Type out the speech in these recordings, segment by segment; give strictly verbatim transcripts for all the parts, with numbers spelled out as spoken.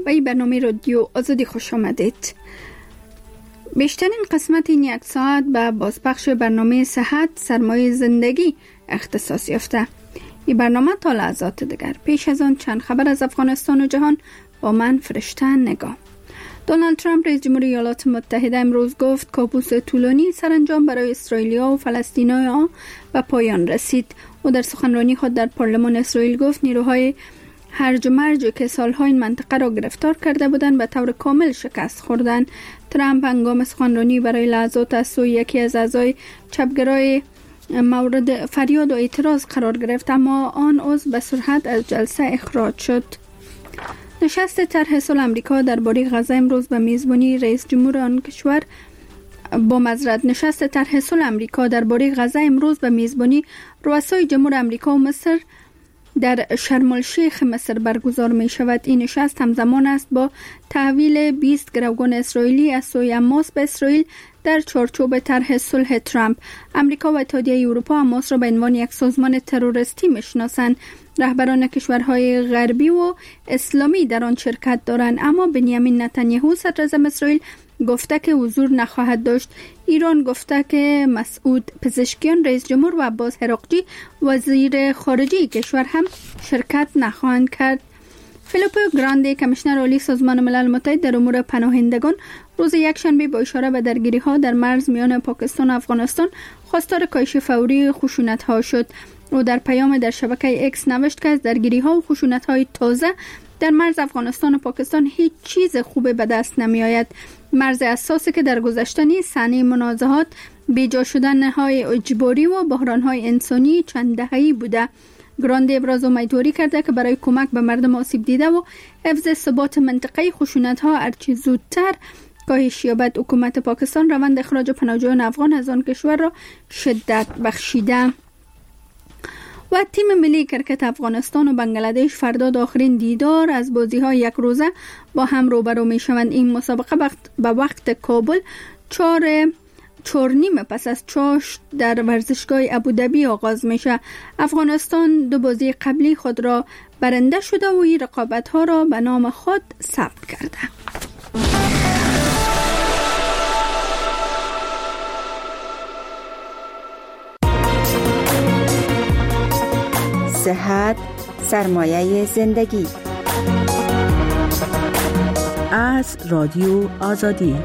به این برنامه رادیو آزادی خوش آمدید. بیشترین قسمت این یک ساعت به بازپخش برنامه صحت سرمایه زندگی اختصاص یافته. این برنامه تا لحظات دیگر. پیش از آن چند خبر از افغانستان و جهان با من فرشته نگاه. دونالد ترامپ رئیس جمهور ایالات متحده امروز گفت کابوس طولانی سرانجام برای اسرائیلیا و فلسطینیان به پایان رسید. او در سخنرانی خود در پارلمان اسرائیل گفت نیروهای هرج و مرج که سالها این منطقه را گرفتار کرده بودند به طور کامل شکست خوردند. ترامپ هنگام سخنرانی برای لحظات از سوی یکی از اعضای چپگرای مورد فریاد و اعتراض قرار گرفت، اما آن عضو به سرعت از جلسه اخراج شد. نشست طرح صلح آمریکا درباره غزه امروز به میزبانی رئیس جمهور آن کشور با معذرت نشست طرح صلح آمریکا درباره غزه امروز به میزبانی رؤسای جمهور آمریکا و مصر در شرم الشیخ مصر برگزار می شود. این نشست همزمان است با تحویل بیست گروگان اسرائیلی از سوی حماس به اسرائیل در چارچوب طرح صلح ترامپ. آمریکا و اتحادیه اروپا حماس را به عنوان یک سازمان تروریستی میشناسند. رهبران کشورهای غربی و اسلامی در آن شرکت دارند، اما بنیامین نتانیاهو صدراعظم اسرائیل گفته که حضور نخواهد داشت. ایران گفته که مسعود پزشکیان رئیس جمهور و عباس هراقچی وزیر خارجه کشور هم شرکت نخواهند کرد. فیلیپو گراندی کمیشنر عالی سازمان ملل متحد در امور پناهندگان روز یکشنبه با اشاره به درگیری‌ها در مرز میان پاکستان و افغانستان خواستار کاهش فوری خشونت‌ها شد. او در پیام در شبکه اکس نوشت که از درگیری‌ها و خشونت‌های تازه در مرز افغانستان و پاکستان هیچ چیز خوبی به دست نمی‌آید. مرز اساسی که در گذشته نیز صحنه منازعات، بیجا شدن‌های اجباری و بحران‌های انسانی چند دهه‌ای بوده. گراندی ابراز امیدواری کرده که برای کمک به مردم آسیب دیده و حفظ ثبات منطقه خشونت‌ها هرچه زودتر کاهش یابد. حکومت پاکستان روند اخراج پناهجویان افغان از آن کشور را شدت بخشیده. و تیم ملی کرکت افغانستان و بنگلادش فردا آخرین دیدار از بازی‌های یک روزه با هم روبرو می‌شوند. این مسابقه وقت به وقت کابل چهار چهار نیم پس از چاش در ورزشگاه ابوظبی آغاز میشه. افغانستان دو بازی قبلی خود را برنده شده و این رقابت‌ها را به نام خود ثبت کرده. صحت سرمایه زندگی از رادیو آزادی.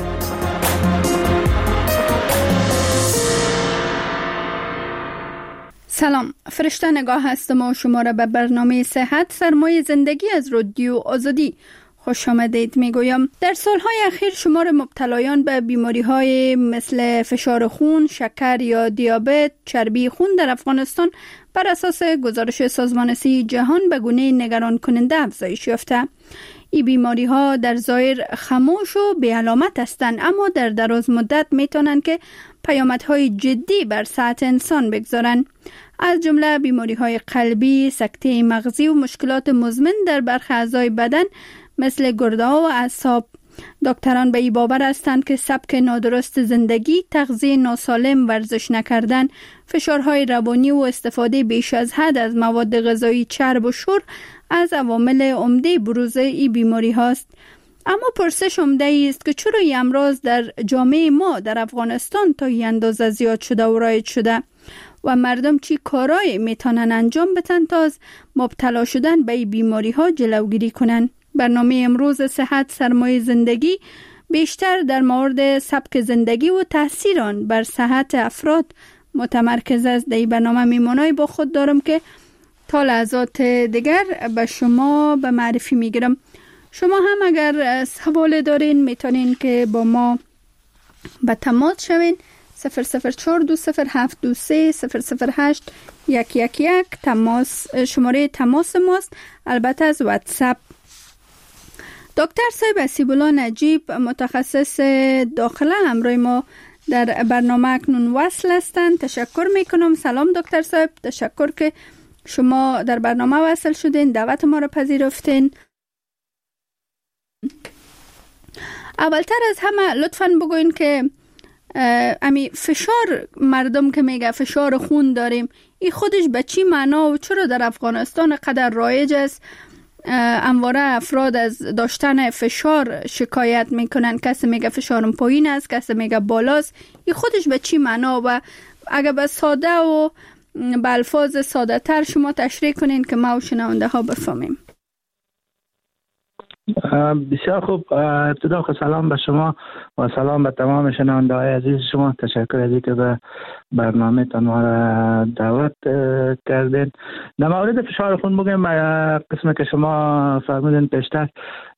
سلام، فرشته نگاه هستم و شما را به برنامه صحت سرمایه زندگی از رادیو آزادی خوش آمدید میگویم. در سالهای اخیر شمار مبتلایان به بیماری‌های مثل فشار خون، شکر یا دیابت، چربی خون در افغانستان بر اساس گزارش سازمان صحت جهان به گونه نگران کننده افزایش یافته. این بیماری‌ها در ظاهر خاموش و بی علامت هستند، اما در دراز مدت میتونن که پیامدهای جدی بر صحت انسان بگذارن، از جمله بیماری‌های قلبی، سکته مغزی و مشکلات مزمن در برخی اعضای بدن مثل گرده‌ها و اعصاب. دکتران به این باور هستند که سبک نادرست زندگی، تغذیه ناسالم، ورزش نکردن، فشارهای روانی و استفاده بیش از حد از مواد غذایی چرب و شور از عوامل عمده بروز این بیماری هاست. اما پرسش عمده است که چرا این امراض در جامعه ما در افغانستان تا این اندازه زیاد شده و رایج شده و مردم چی کارایی میتونن انجام بدن تا از مبتلا شدن به این بیماری ها جلوگیری کنن. برنامه امروز صحت سرمایه زندگی بیشتر در مورد سبک زندگی و تاثیر آن بر صحت افراد متمرکز است. در این برنامه میمونای با خود دارم که تا لحظات دیگر به شما به معرفی میگیرم. شما هم اگر سوال دارین میتونین که با ما به تماس شوین. صفر صفر چهار دو صفر هفت دو سه صفر صفر هشت یک یک یک تماس شماره تماس ماست، البته از واتساپ. دکتر صاحب اسیب‌الله نجیب متخصص داخله همراه ما در برنامه اکنون وصل هستند. تشکر میکنم. سلام دکتر صاحب، تشکر که شما در برنامه وصل شدین، دعوت ما را پذیرفتین. اولتر از همه لطفاً بگوین که امی فشار مردم که میگه فشار خون داریم، این خودش به چی معنا و چرا در افغانستان قدر رایج است همواره افراد از داشتن فشار شکایت میکنن. کسی میگه فشارم پایین است، کسی میگه بالاست. این خودش به چی معنا؟ و اگر به ساده و به الفاظ ساده تر شما تشریح کنین که ما و شنونده ها بفهمیم. بسیار خوب. ابتدا سلام به شما و سلام به تمام شنونده های عزیز شما. تشکر از اینکه به برنامه تان ما را دعوت کردین. در مورد فشار خون بگیم، قسمی که شما فرمودین پیشتر،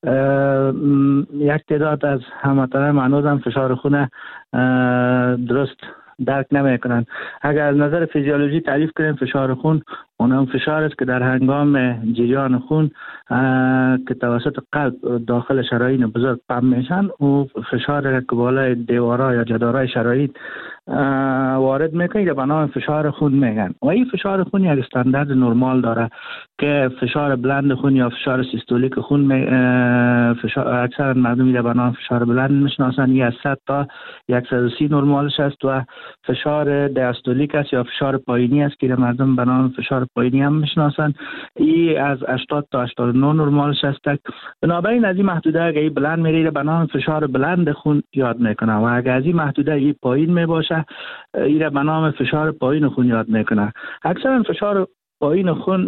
یک تعداد از هموطنان هنوز هم فشار خون درست درک نمی کنند. اگر از نظر فیزیولوژی تعریف کنیم، فشار خون اون هم فشار است که در هنگام جریان خون که توسط قلب داخل شرايين بزرگ پمپ میشن، او فشار که بالای دیوارا یا جدارای شرايين وارد میکنه که به نام فشار خون میگن. و این فشار خون یک استاندارد نرمال داره که فشار بلند خون یا فشار سیستولیک خون می فشار اکثر مردم میره به نام فشار بلند میشناسن. این از صد تا صد و سی نرمالش است و فشار دیاستولیک است یا فشار پایینی است که مردم به نام فشار پایینی هم میشناسن. این از هشتاد تا هشتاد و نه نرمالش است. بنابراین از این محدوده اگه این بلند میره به نام فشار بلند خون یاد میکنه و اگه از این محدوده این پایین میباشه این به نام فشار پایین خون یاد میکنه. اکثرا فشار پایین خون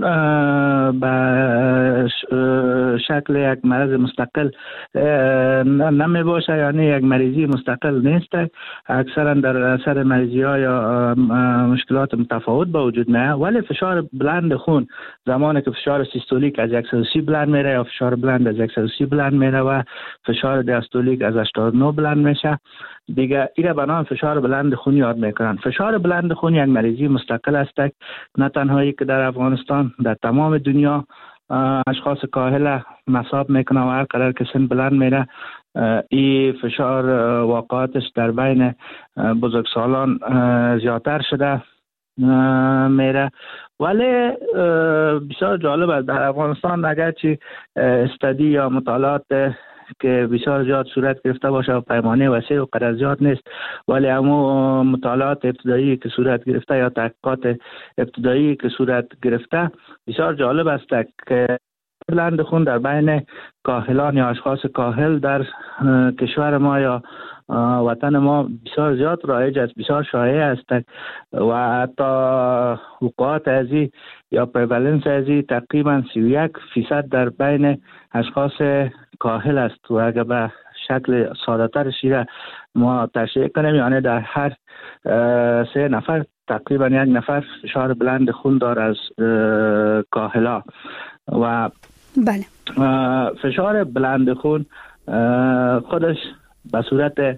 به شکل یک مرض مستقل نمی باشه، یعنی یک مریضی مستقل نیست. اکثرا در اثر مریضی ها یا مشکلات متفاوت با وجود میاد. ولی فشار بلند خون زمانی که فشار سیستولیک از صد و سی بلند میره یا فشار بلند از صد و سی بلند میره و فشار دیاستولیک از هشتاد و نه بلند میشه، دیگه ایره به نام فشار بلند خون یاد میکنن. فشار بلند خون یک مریضی مستقل است، نه تنهایی که در افغانستان، در تمام دنیا اشخاص کاهل مصاب میکنه و هر قدر که سن بلند میره این فشار واقعاتش در بین بزرگسالان زیادتر شده میره. ولی بسیار جالب است در افغانستان اگرچه استادی یا مطالعات که بسیار زیاد صورت گرفته باشه و پیمانه وسیع و قدر زیاد نیست، ولی اما مطالعات ابتدایی که صورت گرفته یا تحقیقات ابتدایی که صورت گرفته بسیار جالب است که بلند خون در بین کاهلان یا اشخاص کاهل در کشور ما یا وطن ما بسیار زیاد رایج است، بسیار شایع است و حتی وقوعات ازی یا پریوالنس ازی تقریبا سی و یک فیصد در بین اشخاص کاهل است. و اگر به شکل ساده تر شیره ما تشریح کنیم، یعنی در هر سه نفر تقریبا یک نفر فشار بلند خون داره از کاهلا. و بله، فشار بلند خون خودش به صورت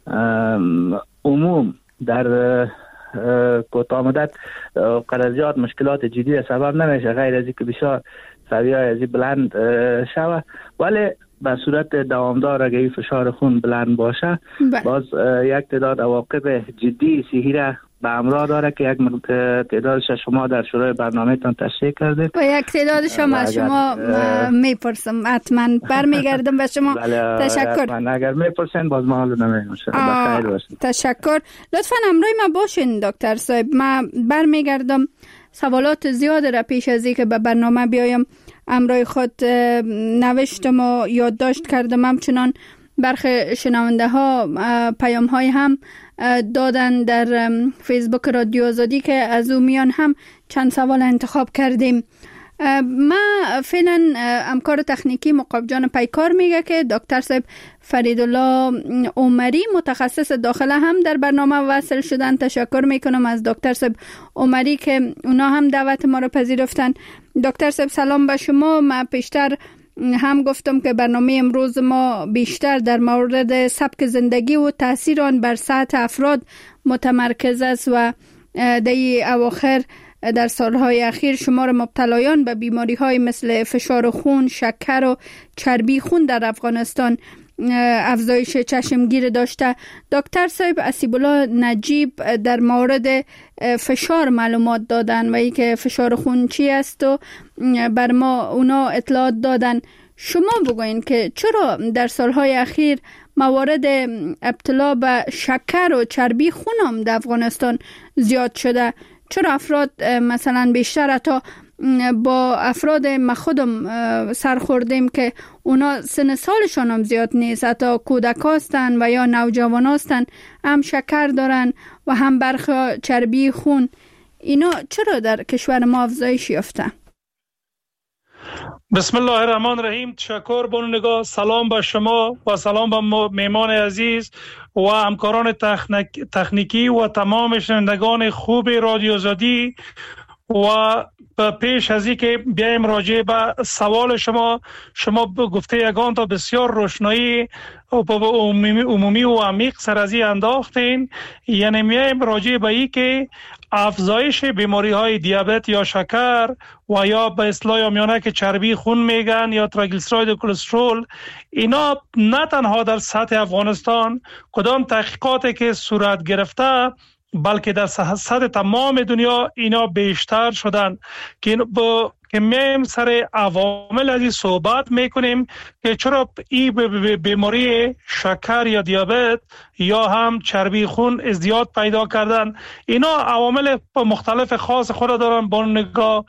عموم در کوتاه مدت قدر زیاد مشکلات جدی سبب نمیشه، غیر از اینکه بسیار سویه از بلند شوه. ولی به صورت دوامدار اگه این فشار خون بلند باشه بله. باز یک تعداد عواقب جدی صحی را به همراه داره که یک تعدادش شما در شروع برنامه تان تشریح کردید و یک تعدادش هم از شما میپرسم، حتما برمیگردم به شما. تشکر. اگر میپرسین باز ما حال نمیشه. بخیر باشید. تشکر. لطفا همراه ما باشین دکتر صاحب. ما برمیگردم. سوالات زیاد را پیش از اینکه به برنامه بیایم همراه خود نوشتم و یادداشت کردم. همچنان برخی شنونده ها پیام های هم دادن در فیسبوک رادیو آزادی که از او میان هم چند سوال انتخاب کردیم. ما فعلا همکار تکنیکی مقاب جان پیکار میگه که دکتر صاحب فریدالله عمری متخصص داخله هم در برنامه وصل شدن. تشکر میکنم از دکتر صاحب عمری که اونا هم دعوت ما رو پذیرفتن. دکتر صاحب سلام به شما. ما پیشتر هم گفتم که برنامه امروز ما بیشتر در مورد سبک زندگی و تاثیر آن بر صحت افراد متمرکز است و در اواخر در سالهای اخیر شمار مبتلایان به بیماری های مثل فشار خون، شکر و چربی خون در افغانستان افزایش چشمگیر داشته. دکتر صاحب اسیب‌الله نجیب در مورد فشار معلومات دادن و اینکه فشار خون چی است و بر ما اونا اطلاعات دادن. شما بگوین که چرا در سالهای اخیر موارد ابتلا به شکر و چربی خون هم در افغانستان زیاد شده؟ چرا افراد مثلا بیشتر تا با افراد ما خودم سر خوردیم که اونا سن سالشان هم زیاد نیست، حتی کودک هستن و یا نوجوان هستن، هم شکر دارن و هم برخی چربی خون. اینا چرا در کشور ما افزایش یافته؟ بسم الله الرحمن الرحیم. تشکر بانو نگاه. سلام به شما و سلام به مهمان عزیز و همکاران تکنیکی و تمام شنوندگان خوب رادیو آزادی. و پیش از این که بیایم راجع به سوال شما، شما گفته یگان تا بسیار روشنایی عمومی و عمیق سر از این انداختین. یعنی میایم راجع به این که افزایش بیماری های دیابت یا شکر و یا به اصطلاح عامیانه که چربی خون میگن یا تریگلیسیراید و کلسترول، اینا نه تنها در سطح افغانستان کدام تحقیقاتی که صورت گرفته، بلکه در سطح تمام دنیا اینا بیشتر شدن که با که میم سر عوامل از این صحبت میکنیم که چرا این بیماری شکر یا دیابت یا هم چربی خون ازدیاد پیدا کردن. اینا عوامل مختلف خاص خود دارن با نگاه،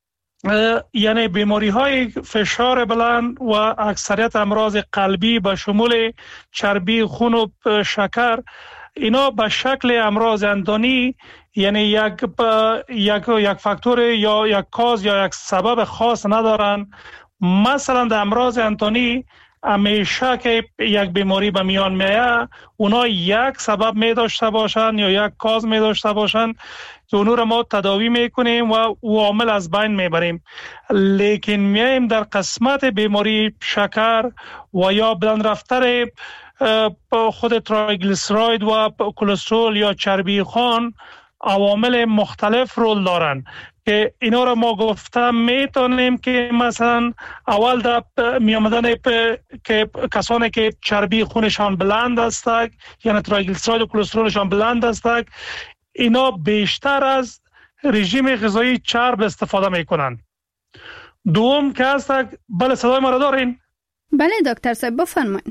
یعنی بیماری های فشار بلند و اکثریت امراض قلبی به شمول چربی خون و شکر، اینا به شکل امراض اندانی، یعنی یک یک یک فاکتور یا یک کاز یا یک سبب خاص ندارن. مثلا در امراض اندانی همیشه که یک بیماری به میان میاد، اونا یک سبب می داشته باشن یا یک کاز می داشته باشن که اونو را ما تداوی میکنیم و او عامل از بین میبریم. لیکن میایم در قسمت بیماری شکر و یا بلند رفتر خود تریگلیسیراید و کلسترول یا چربی خون، عوامل مختلف رول دارن که اینا را ما گفتم میتونیم که مثلا اول در می آمدن که کسانی که چربی خونشان بلند است، یعنی تریگلیسیراید و کلسترولشان بلند است، اینا بیشتر از رژیم غذایی چرب استفاده میکنن. دوم که هست، بله صدای ما را دارین؟ بله دکتر صاحب بفرمایید.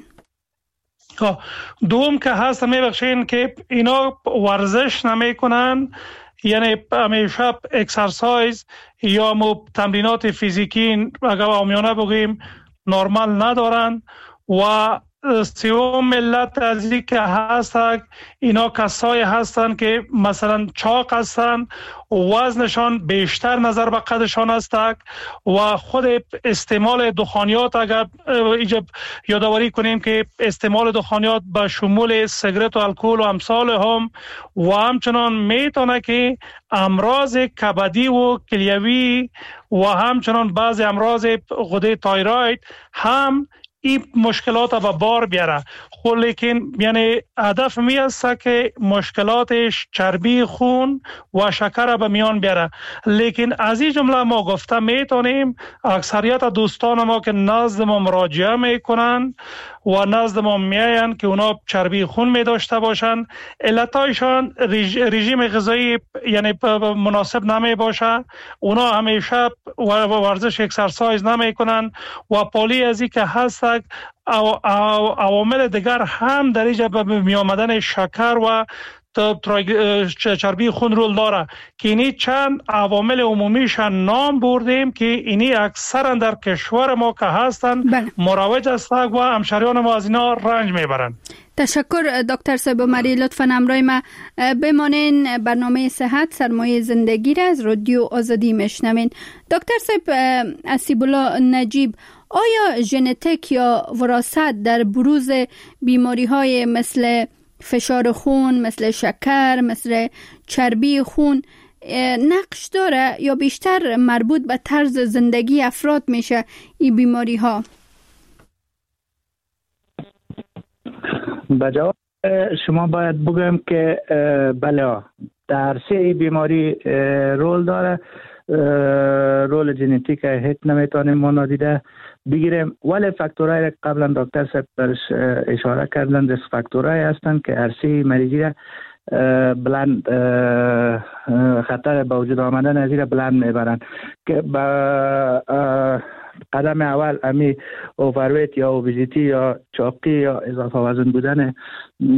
دوم که هست میبخشین که اینا ورزش نمی کنن، یعنی همیشه اکسرسایز یا مو تمرینات فیزیکی اگر عامیانه بگیم نرمال ندارن. و سوم ملت از این که هست اینا کسایی هستن که مثلا چاق هستن، وزنشان بیشتر نظر به قدشان است و خود استعمال دخانیات، اگر ایجاب یادآوری کنیم که استعمال دخانیات به شمول سیگرت و الکل و امثال هم و همچنان میتونه که امراض کبدی و کلیوی و همچنان بعضی امراض غده تایروید هم این مشکلات به بار بیاره. خب لیکن یعنی هدف می است که مشکلاتش چربی خون و شکر به میان بیاره. لیکن از این جمله ما گفته میتونیم اکثریت دوستان ما که نزد ما مراجعه میکنن و نزد ما میاین که اونا چربی خون می داشته باشن، علتایشان رژ... رژیم غذایی یعنی مناسب نمی باشه، اونا همیشه ورزش اکسرسایز نمی کنن و پالی از این که هست عوامل دیگر هم در اینجا به می آمدن شکر و چربی خون رول داره که اینی چند عوامل عمومیش نام بردیم که اینی اکثرا در کشور ما که هستن بله. مروج است و همشهریان ما از اینا رنج میبرن. تشکر دکتر صاحب عمری، لطفاً همراه ما بمانین. برنامه صحت سرمایه زندگی را از رادیو آزادی میشنوین. دکتر صاحب اسیب‌الله نجیب، آیا ژنتیک یا وراثت در بروز بیماری های مثل فشار خون، مثل شکر، مثل چربی خون نقش داره یا بیشتر مربوط به طرز زندگی افراد میشه این بیماری ها؟ با جواب شما باید بگم که بله در سه بیماری رول داره. رول ژنتیک هیچ نمیتونیم ما نادیده بگیریم، ولی فاکتورهای قبلا دکتر صاحب برش اشاره کردن ریسک فاکتورهای هستند که عرصه مریضی را بلند خطر به وجود آمدن از این بلند میبرن که با قدم اول امی اوورویت یا اوبیزیتی یا چاقی یا اضافه وزن بودن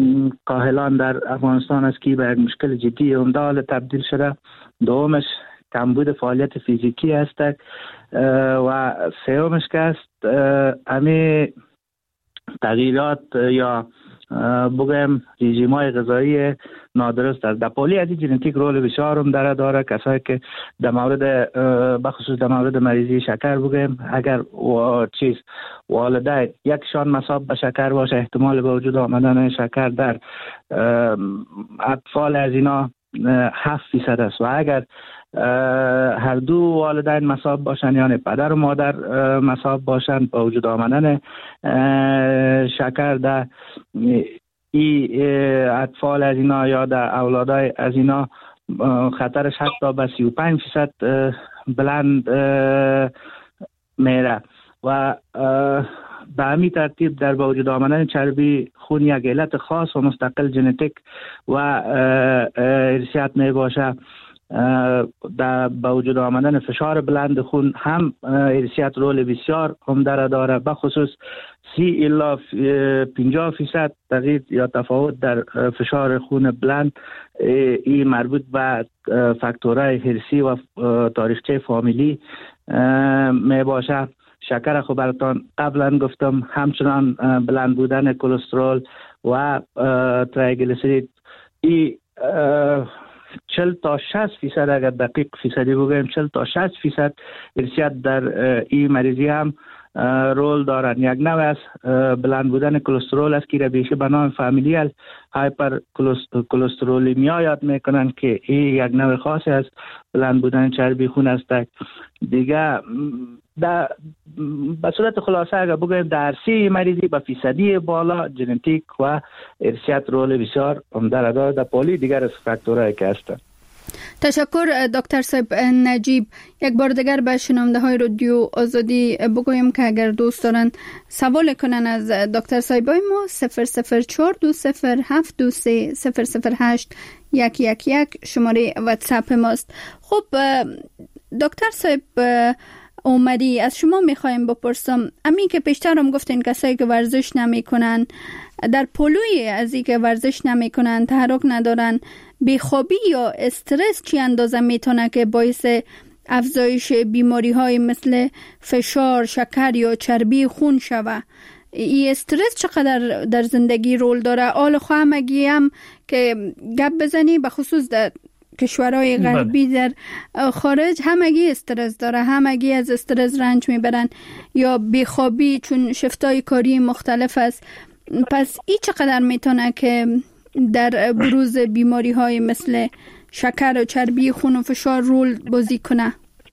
کاهلان در افغانستان است که به یک مشکل جدی عمده حال تبدیل شده. دومش کمبود فعالیت فیزیکی است و سومش که است امی تغییرات یا بگم رژیم‌های غذایی نادرست است. در پولی از ژنتیک رول بسیار هم داره داره کسایی که در مورد بخصوص در مورد مریضی شکر بگم اگر و چیز والدین یکشان مصاب به شکر باشه احتمال به وجود آمدن شکر در اطفال از اینا هفت فیصد است و اگر هر دو والدین مصاب باشن یعنی پدر و مادر مصاب باشن با وجود آمدن شکر در ای اطفال از اینا یا در اولادای از اینا خطرش حتی به سی و پنج فیصد بلند میره و به همین ترتیب در با وجود آمدن چربی خون یک علت خاص و مستقل ژنتیک و ارثیات می باشه. در با وجود آمدن فشار بلند خون هم ارثیات رول بسیار عمده داره، به خصوص سی الا پنجاه فیصد تغییر یا تفاوت در فشار خون بلند این مربوط به فاکتورهای ارثی و تاریخچه فامیلی می باشه. شکر خب براتون قبلا گفتم، همچنان بلند بودن کلسترول و تریگلیسیرید ای چهل تا شصت فیصد اگر دقیق فیصدی بگویم چهل تا شصت فیصد ارثیات در این مریضی هم رول دارن. یک نوع از بلند بودن کلسترول است که بیشه به نام فامیلیال هایپر کلسترولمیا یاد میکنن که این یک نوع خاصی از بلند بودن چربی خون است. دیگه در به صورت خلاصه اگر بگویم در سی مریضی به فیصدی بالا ژنتیک و ارثیات رول بسیار عمده داره. در پولی دیگر از فاکتورهایی که هستند. تشکر دکتر صاحب نجیب. یک بار دیگر به شنونده های رادیو آزادی بگویم که اگر دوست دارن سوال کنن از دکتر صاحب ما صفر صفر چهار دو صفر هفت دو سه صفر صفر هشت یک یک یک شماره واتساپ ماست. خب دکتر صاحب اومدی از شما میخوایم بپرسم، امی که پیشتر هم گفتین کسایی که ورزش نمیکنن در پلوی از این که ورزش نمیکنن تحرک ندارن، بیخوابی یا استرس چی اندازه میتونه که باعث افزایش بیماری های مثل فشار، شکر یا چربی خون شوه؟ این استرس چقدر در زندگی رول داره؟ آل خواهمگی هم که گپ بزنی به خصوص در کشورهای غربی در خارج همگی استرس داره، همگی از استرس رنج میبرن یا بیخوابی چون شفتای کاری مختلف است. پس این چقدر میتونه که در بروز بیماری های مثل شکر و چربی خون و فشار رول بازی کنه؟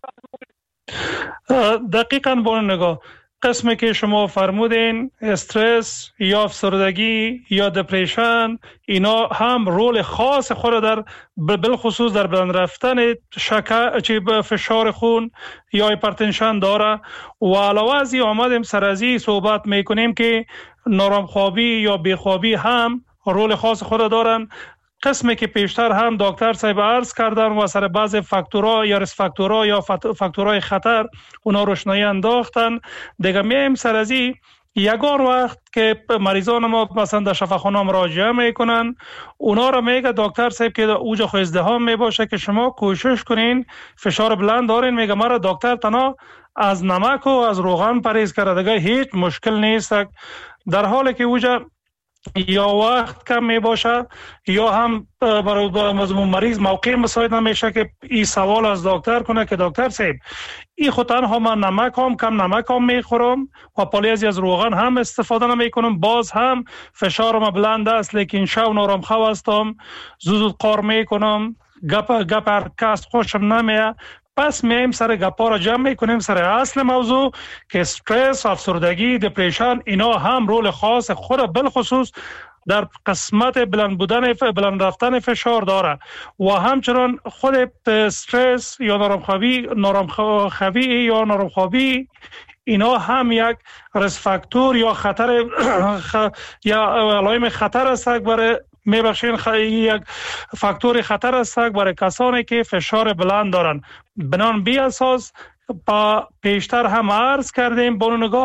دقیقاً با نگاه قسمی که شما فرمودین، استرس یا افسردگی یا دپریشن، اینا هم رول خاص خود در بالخصوص در بلند رفتن شکر چی فشار خون یا هایپرتنشن داره. و علاوه از این آمدیم سر از این صحبت میکنیم که نارامخوابی یا بیخوابی هم رول خاص خود دارن. قسمی که پیشتر هم دکتر صاحب عرض کردن و سر بعض فاکتورها یا ریسک فاکتورها یا فاکتورهای خطر اونا روشنایی انداختن. دیگه میایم سر از این یگار وقت که مریضان ما مثلا در شفاخانه مراجعه میکنن، اونا را میگه دکتر صاحب که اوجا خو ازدحام میباشه که شما کوشش کنین فشار بلند دارین، میگه مرا دکتر تنها از نمک و از روغن پرهیز کرده، دیگه هیچ مشکل نیست. در حالی که اوجا یا وقت کم می باشه یا هم برای مریض موقع مساعد نمیشه که این سوال از دکتر کنه که دکتر صاحب این خود تنها من نمک هم کم نمک هم میخورم و پالیزی از روغن هم استفاده نمی کنم، باز هم فشارم بلند است لیکن شو نارم خو هستم، زود قار میکنم، گپ گپ هر کس خوشم نمیه. پس میایم سر گپا را جمع میکنیم سر اصل موضوع که استرس، افسردگی، دپریشن اینا هم رول خاص خود بالخصوص در قسمت بلند بودن بلند رفتن فشار داره و همچنان خود استرس یا نارامخوابی نارامخوابی یا نارامخوابی اینا هم یک ریسک فاکتور یا خطر خ... یا علائم خطر است برای میبخشین خ... یک فاکتور خطر است برای کسانی که فشار بلند دارن. بنان بی اساس با پیشتر هم عرض کردیم با نگاه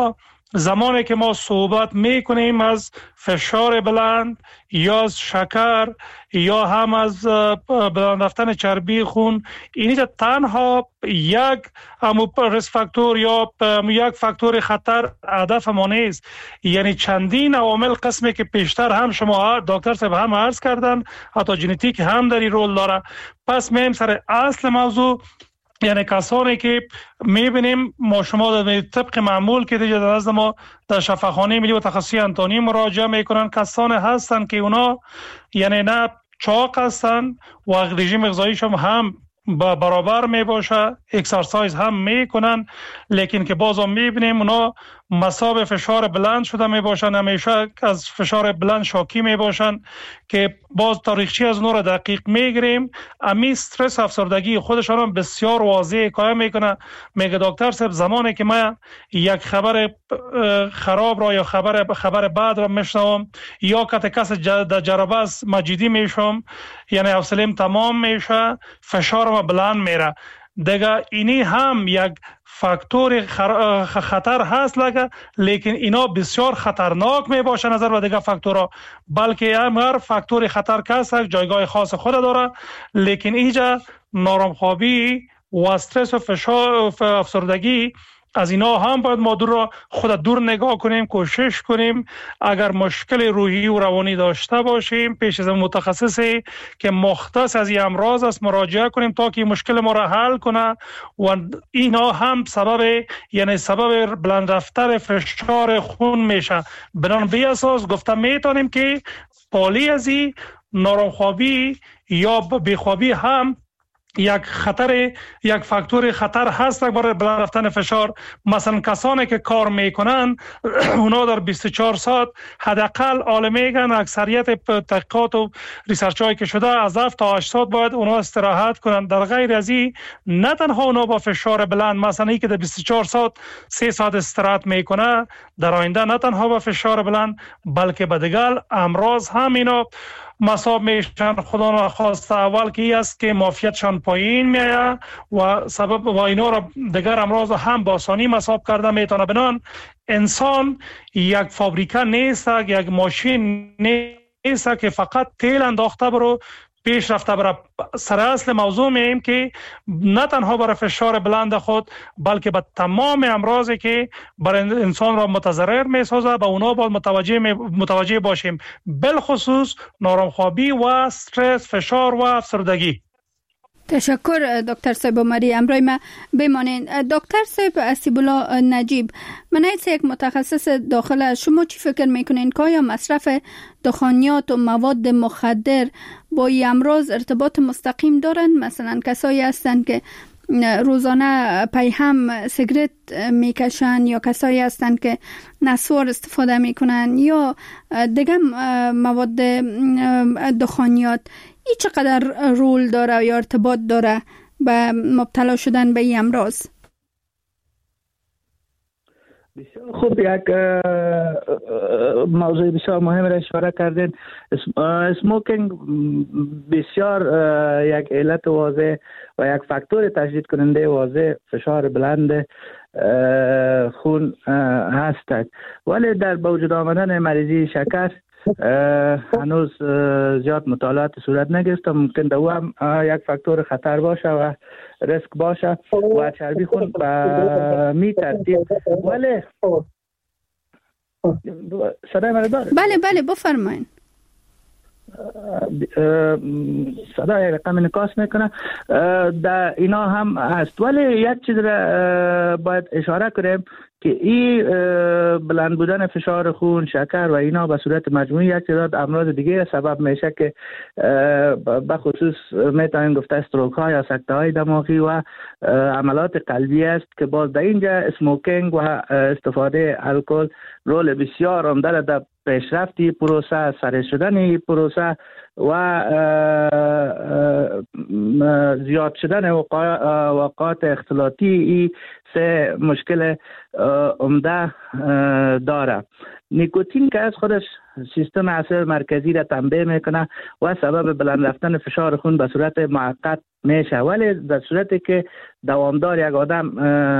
زمانی که ما صحبت میکنیم از فشار بلند یا از شکر یا هم از بلند رفتن چربی خون، اینجا تنها یک ریسک فاکتور یا یک فاکتور خطر هدف ما نیست. یعنی چندین عوامل قسمی که پیشتر هم شما دکتر صاحب هم عرض کردن، حتی ژنتیک هم در این رول داره. پس میم سر اصل موضوع، یعنی کسانی که میبینیم ما شما در طبق معمول که دیگه در نزد ما در شفاخانه ملی و تخصصی انتونی مراجعه میکنن، کسانی هستن که اونا یعنی نه چاق هستن و رژیم غذاییشون هم برابر می باشه، اکسرسایز هم میکنن، لیکن که بازم میبینیم اونا مصاب فشار بلند شده می باشن، همیشه از فشار بلند شاکی می باشن که باز تاریخچه از اونها را دقیق میگیریم. امی استرس افسردگی خودشان هم بسیار واضح کار میکنه. میگه دکتر صاحب زمانی که من یک خبر خراب را یا خبر خبر بد را میشنوم یا کت کس در جربه است مجیدی میشم، یعنی حوصله‌ام تمام میشه، فشارم بلند میره. دیگه اینی هم یک فاکتور خطر هست لگه، لیکن اینا بسیار خطرناک می باشه نظر به دیگه فاکتورها، بلکه هم هر فاکتور خطر کس جایگاه خاص خود داره. لیکن اینجا نارمخوابی و استرس و فشار و افسردگی از اینا هم باید ما دور را خود دور نگاه کنیم، کوشش کنیم اگر مشکل روحی و روانی داشته باشیم پیش از متخصصی که مختص از این امراض است مراجعه کنیم تا که مشکل ما را حل کنه. و اینا هم سبب یعنی سبب بلند رفتن فشار خون میشه. بنان بی اساس گفته میتونیم که پالی از این نارمخوابی یا بیخوابی هم یک خطر یک فاکتور خطر هست برای بلند رفتن فشار. مثلا کسانی که کار میکنن اونا در بیست و چهار ساعت حداقل عالم میگن اکثریت تحقیقات و ریسرچ هایی که شده از هفت تا هشت ساعت باید اونا استراحت کنن. در غیر از این نه تنها اونا با فشار بلند، مثلا ای که در بیست و چهار ساعت سه ساعت استراحت میکنه در آینده نه تنها با فشار بلند بلکه به دیگر امراض هم اینا مصاب میشن. خدا نخواسته اول که ای است که معافیتشان پایین میاد و سبب و اینا را دیگر امراض هم با آسانی مصاب کرده میتونه. بنان انسان یک فابریکه نیست، یک ماشین نیست که فقط تیل انداخته برو پیش رفته برای. سر اصل موضوع میم که نه تنها برای فشار بلند خود بلکه به تمام امراضی که برای انسان را متضرر می سازه به اونا باید متوجه متوجه باشیم، بالخصوص نارمخوابی و استرس، فشار و افسردگی. تشکر دکتر صاحب عمری. امروز ما بمانین دکتر صاحب اسیب‌الله نجیب، من از یک متخصص داخل شما چی فکر میکنین که آیا مصرف دخانیات و مواد مخدر با این امراض ارتباط مستقیم دارند؟ مثلا کسایی هستند که روزانه پی هم سیگرت میکشن یا کسایی هستند که نسوار استفاده میکنن یا دیگه مواد دخانیات، این چقدر رول داره یا ارتباط داره به مبتلا شدن به این امراض؟ بسیار خوب، یک موضوع بسیار مهم را اشاره کردین. اسموکینگ بسیار یک علت واضح و یک فاکتور تشدید کننده واضح فشار بلند خون هست، ولی در با وجود آمدن مریضی شکر هنوز زیاد مطالعات صورت نگرفته. ممکن در او هم یک فاکتور خطر باشه و ریسک باشه و چربی خون به می ترتیب. ولی صدای من داره؟ بله بله بفرمایید. صدای رقم انعکاس میکنه در اینا هم هست، ولی یک چیز را باید اشاره کنیم که این بلند بودن فشار خون، شکر و اینا به صورت مجموعی یک تعداد امراض دیگه سبب میشه که به خصوص میتونیم گفته استروک ها یا سکته های دماغی و عملات قلبی است که باز در اینجا اسموکینگ و استفاده الکل رول بسیار عمده در پیشرفتی پروسه، سریع شدن پروسه و زیاد شدن واقعات اختلاطی ای سه مشکل عمده داره. نیکوتین که از خودش سیستم عصبی مرکزی را تنبیه میکنه و سبب بلند رفتن فشار خون به صورت موقت میشه. ولی در صورتی که دوامدار یک آدم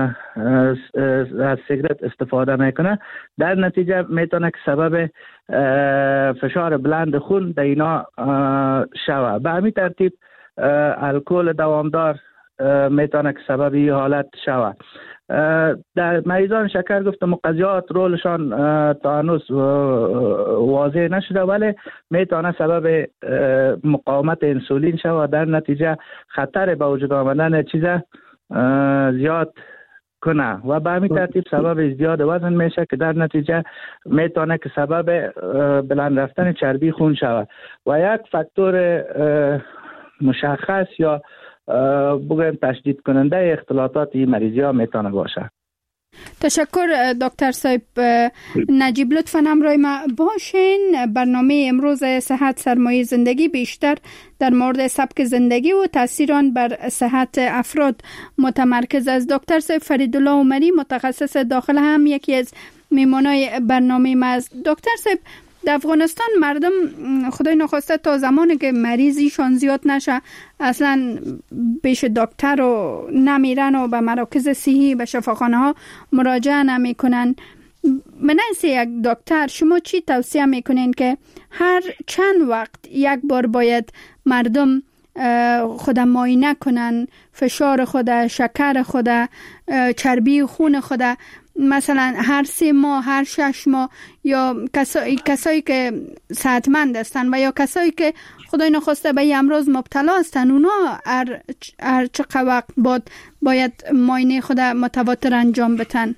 از سیگرت استفاده میکنه، در نتیجه میتونه که سبب فشار بلند خون در اینا شوه. به همین ترتیب الکل دوامدار میتونه که سبب این حالت شوه. در مریضان شکر گفت مقضیات رولشان تا هنوز واضح نشده، ولی میتونه سبب مقاومت انسولین شوه و در نتیجه خطر به وجود آمدن چیز زیاد کنه و به همین ترتیب سبب زیاد وزن میشه که در نتیجه میتونه که سبب بلند رفتن چربی خون شود و یک فاکتور مشخص یا بگویم تشدید کننده اختلالات این مریضی ها میتونه باشه. تشکر دکتر صاحب نجیب، لطفاً همراه ما باشین. برنامه امروز صحت سرمایه زندگی بیشتر در مورد سبک زندگی و تاثیر آن بر صحت افراد متمرکز است. دکتر صاحب فریدالله عمری متخصص داخل هم یکی از میمانای برنامه ما است. دکتر صاحب، در افغانستان مردم خدای نخواسته تا زمانی که مریضیشان زیاد نشه اصلا پیش دکتر و نمیرن و به مراکز صحی به شفاخانه ها مراجعه نمی کنن. من از یک دکتر شما چی توصیه میکنین که هر چند وقت یک بار باید مردم خود معاینه کنن، فشار خود، شکر خود، چربی خون خود، مثلا هر سه ماه، هر شش ماه، یا کسایی, کسایی که صحتمند هستن و یا کسایی که خدای نخواسته به امراض مبتلا هستن، اونا هر, هر چقدر وقت بعد باید معاینه خود متواتر انجام بدن؟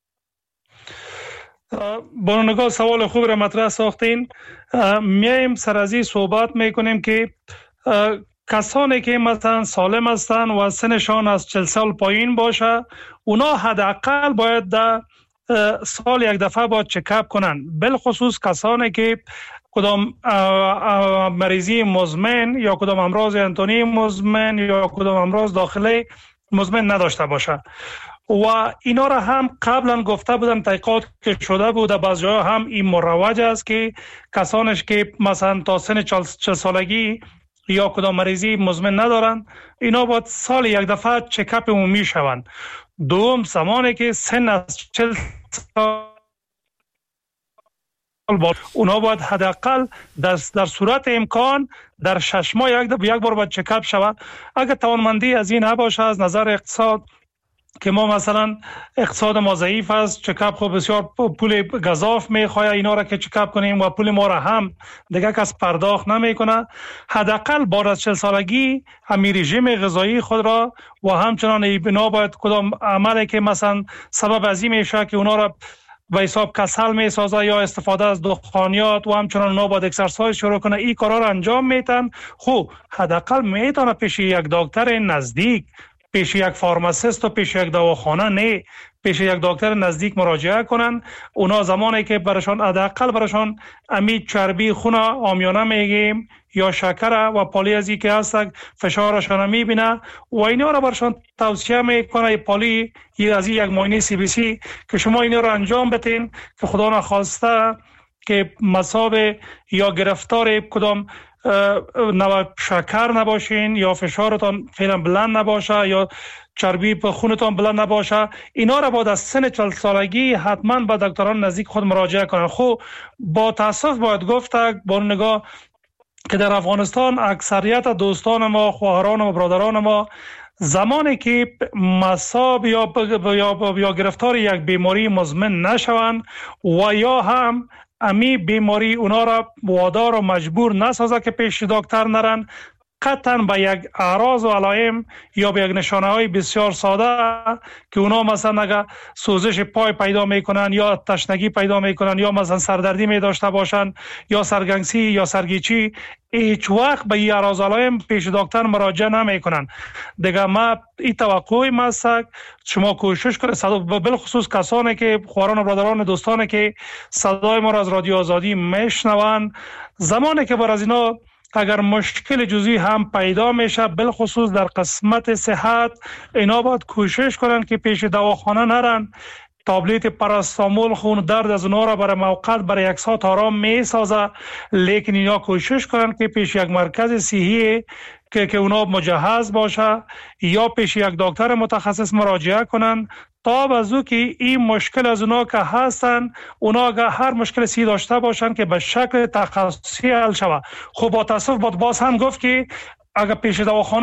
با نگاه سوال خوب را مطرح ساختین. میایم سر از این صحبت میکنیم که کسانی که مثلا سالم هستند و سنشان از چهل سال پایین باشه، اونا حداقل باید در سال یک دفعه باید چکاپ کنن. بالخصوص کسانی که کدام مریضی مزمن یا کدام امراض انتونی مزمن یا کدام امراض داخلی مزمن نداشته باشه. و اینا را هم قبلا گفته بودم، تحقیقات که شده بود بعضی جاها هم این مروج است که کسانش که مثلا تا سن چهل سالگی یا کدام مریضی مزمن ندارن، اینا باید سال یک دفعه چکاپ عمومی شوند. دوم، زمانی که سن از چهل سال باید، اونا باید حداقل در, در صورت امکان در شش ماه یک, یک بار باید چکاپ شود. اگر توانمندی از این نباشه از نظر اقتصاد که ما مثلا اقتصاد ما ضعیف است، چکاپ خب بسیار پول گزاف میخواه اینا را که چکاپ کنیم و پول ما را هم دیگه کس پرداخت نمیکنه، حداقل بعد از چهل سالگی همین رژیم غذایی خود را و همچنان اینا باید کدام عملی که مثلا سبب از این میشه که اونا را به حساب کسل میسازه یا استفاده از دخانیات و همچنان اونا باید اکسرسایز شروع کنه، این کارا را انجام میتن. خب حداقل میتونه پیش یک دکتر نزدیک، پیش یک فارماسیست و پیش یک دواخانه، نه پیش یک دکتر نزدیک مراجعه کنن. اونا زمانی که برشان حداقل برشان امی چربی خون عامیانه میگیم یا شکر و پالی از این که هست فشارشان میبینه و اینا را برشان توصیه میکنه پالی از این یک معاینه سی بی سی که شما اینا را انجام بدین که خدا نخواسته که مصاب یا گرفتار کدام نوع شکر نباشین یا فشارتان فعلا بلند نباشه یا چربی په خونتان بلند نباشه. اینا را بعد از سن چهل سالگی حتما به دکتران نزدیک خود مراجعه کنن. خب با تاسف باید گفت با نگاه که در افغانستان اکثریت دوستان ما، خواهران و برادران ما زمانی که مصاب یا یا یا گرفتار یک بیماری مزمن نشوند و یا هم امی بیماری اونا را وادار و مجبور نسازه که پیش دکتر نرن، قطعا به یک اعراض و علائم یا به یک نشانه های بسیار ساده که اونا مثلا اگر سوزش پای پیدا میکنن یا تشنگی پیدا میکنن یا مثلا سردردی می داشته باشن یا سرگنگسی یا سرگیچی، هیچ وقت به این اعراض و علائم پیش دکتر مراجعه نمیکنن. دیگه ما این توقعی ماست شما کوشش کنید، بالخصوص کسانی که خواران و برادران دوستانی که صدای ما را از رادیو آزادی میشنوند، زمانی که بر از اینا اگر مشکل جزئی هم پیدا میشه بالخصوص در قسمت صحت، اینا باید کوشش کنن که پیش دواخانه نرن. تابلت پاراستامول خون درد از اونها را برای موقت برای یک ساعت آرام می سازه، لیکن اینا کوشش کنن که پیش یک مرکز صحی که که اونا مجهز باشه یا پیش یک دکتر متخصص مراجعه کنن تا بازو که این مشکل از اونا که هستن اونا هر مشکل سی داشته باشن که به شکل تخصصی حل شود. خب با تاسف باز هم گفت که اگر پیش دواخانه